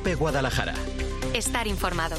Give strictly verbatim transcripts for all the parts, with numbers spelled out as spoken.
COPE Guadalajara. Estar informado.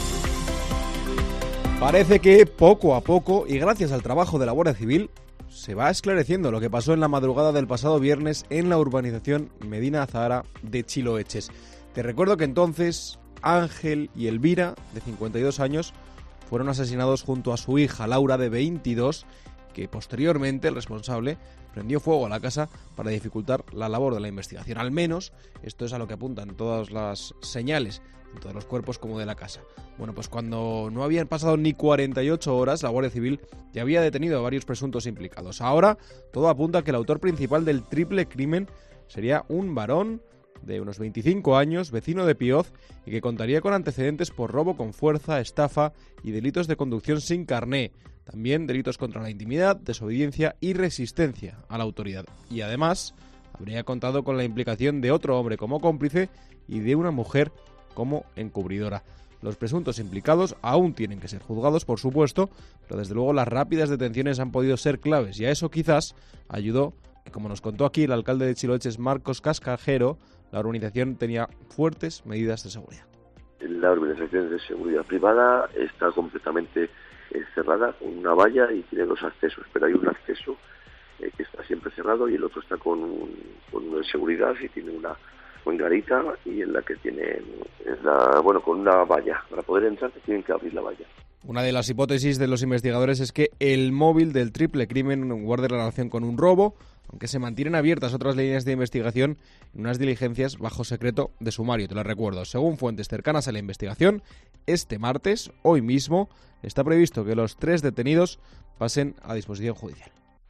Parece que poco a poco, y gracias al trabajo de la Guardia Civil, se va esclareciendo lo que pasó en la madrugada del pasado viernes en la urbanización Medina Azahara de Chiloeches. Te recuerdo que entonces Ángel y Elvira, de cincuenta y dos años, fueron asesinados junto a su hija Laura, de veintidós, que posteriormente el responsable prendió fuego a la casa para dificultar la labor de la investigación. Al menos esto es a lo que apuntan todas las señales, tanto de los cuerpos como de la casa. Bueno, pues cuando no habían pasado ni cuarenta y ocho horas, la Guardia Civil ya había detenido a varios presuntos implicados. Ahora todo apunta a que el autor principal del triple crimen sería un varón de unos veinticinco años, vecino de Pioz, y que contaría con antecedentes por robo con fuerza, estafa y delitos de conducción sin carné. También delitos contra la intimidad, desobediencia y resistencia a la autoridad. Y además habría contado con la implicación de otro hombre como cómplice y de una mujer como encubridora. Los presuntos implicados aún tienen que ser juzgados, por supuesto, pero desde luego las rápidas detenciones han podido ser claves, y a eso quizás ayudó que, como nos contó aquí el alcalde de Chiloeches, Marcos Cascajero, la urbanización tenía fuertes medidas de seguridad. La urbanización de seguridad privada está completamente eh, cerrada con una valla y tiene dos accesos, pero hay un acceso eh, que está siempre cerrado y el otro está con, un, con una seguridad y tiene una garita y en la que tiene la, bueno, con una valla. Para poder entrar tienen que abrir la valla. Una de las hipótesis de los investigadores es que el móvil del triple crimen guarde relación con un robo, aunque se mantienen abiertas otras líneas de investigación en unas diligencias bajo secreto de sumario. Te lo recuerdo, según fuentes cercanas a la investigación, este martes, hoy mismo, está previsto que los tres detenidos pasen a disposición judicial.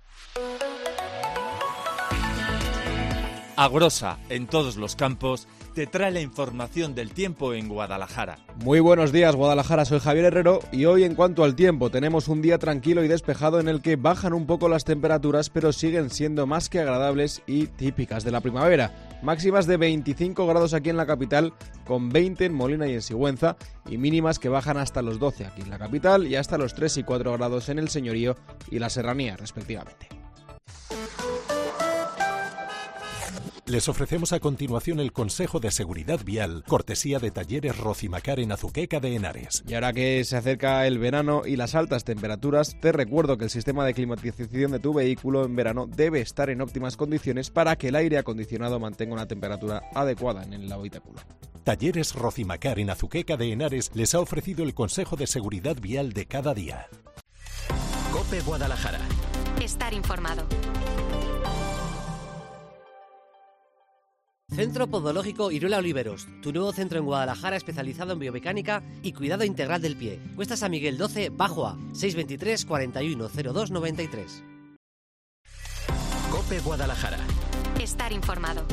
Agrosa, en todos los campos, te trae la información del tiempo en Guadalajara. Muy buenos días, Guadalajara, soy Javier Herrero y hoy, en cuanto al tiempo, tenemos un día tranquilo y despejado en el que bajan un poco las temperaturas, pero siguen siendo más que agradables y típicas de la primavera. Máximas de veinticinco grados aquí en la capital, con veinte en Molina y en Sigüenza, y mínimas que bajan hasta los doce aquí en la capital y hasta los tres y cuatro grados en el Señorío y la Serranía, respectivamente. Les ofrecemos a continuación el consejo de seguridad vial, cortesía de Talleres Rocimacar en Azuqueca de Henares. Y ahora que se acerca el verano y las altas temperaturas, te recuerdo que el sistema de climatización de tu vehículo en verano debe estar en óptimas condiciones para que el aire acondicionado mantenga una temperatura adecuada en el habitáculo. Talleres Rocimacar en Azuqueca de Henares les ha ofrecido el consejo de seguridad vial de cada día. COPE Guadalajara. Estar informado. Centro Podológico Iruela Oliveros, tu nuevo centro en Guadalajara especializado en biomecánica y cuidado integral del pie. Cuesta San Miguel doce, bajo A, seiscientos veintitrés, cuarenta y uno, cero dos, noventa y tres. COPE Guadalajara. Estar informado.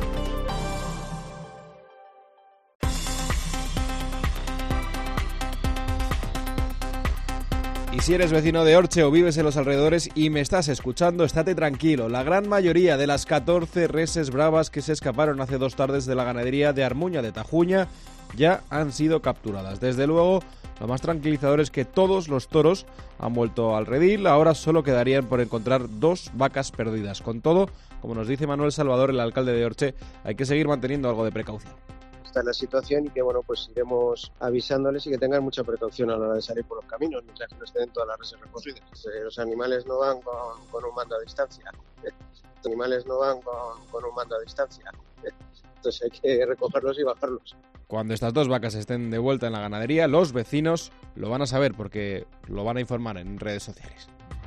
Y si eres vecino de Orche o vives en los alrededores y me estás escuchando, estate tranquilo. La gran mayoría de las catorce reses bravas que se escaparon hace dos tardes de la ganadería de Armuña de Tajuña ya han sido capturadas. Desde luego, lo más tranquilizador es que todos los toros han vuelto al redil. Ahora solo quedarían por encontrar dos vacas perdidas. Con todo, como nos dice Manuel Salvador, el alcalde de Orche, hay que seguir manteniendo algo de precaución. Está la situación y que bueno, pues iremos avisándoles y que tengan mucha precaución a la hora de salir por los caminos mientras que no estén todas las reses recogidas. Los animales no van con, con un mando a distancia, los animales no van con, con un mando a distancia, entonces hay que recogerlos y bajarlos. Cuando estas dos vacas estén de vuelta en la ganadería, los vecinos lo van a saber porque lo van a informar en redes sociales.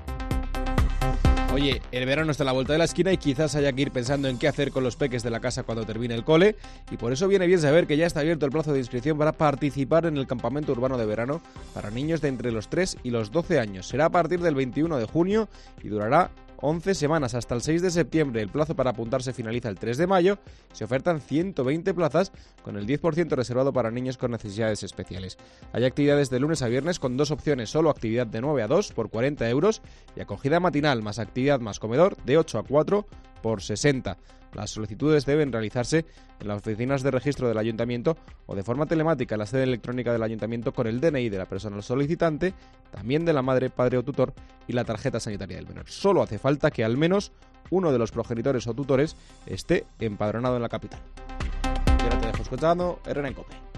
Oye, el verano está a la vuelta de la esquina y quizás haya que ir pensando en qué hacer con los peques de la casa cuando termine el cole, y por eso viene bien saber que ya está abierto el plazo de inscripción para participar en el campamento urbano de verano para niños de entre los tres y los doce años. Será a partir del veintiuno de junio y durará once semanas, hasta el seis de septiembre. El plazo para apuntarse finaliza el tres de mayo. Se ofertan ciento veinte plazas, con el diez por ciento reservado para niños con necesidades especiales. Hay actividades de lunes a viernes con dos opciones: solo actividad de nueve a dos por cuarenta euros y acogida matinal más actividad más comedor de ocho a cuatro por sesenta. Las solicitudes deben realizarse en las oficinas de registro del Ayuntamiento o de forma telemática en la sede electrónica del Ayuntamiento con el D N I de la persona solicitante, también de la madre, padre o tutor, y la tarjeta sanitaria del menor. Solo hace falta que al menos uno de los progenitores o tutores esté empadronado en la capital. Y ahora te dejo escuchando Herrera en COPE.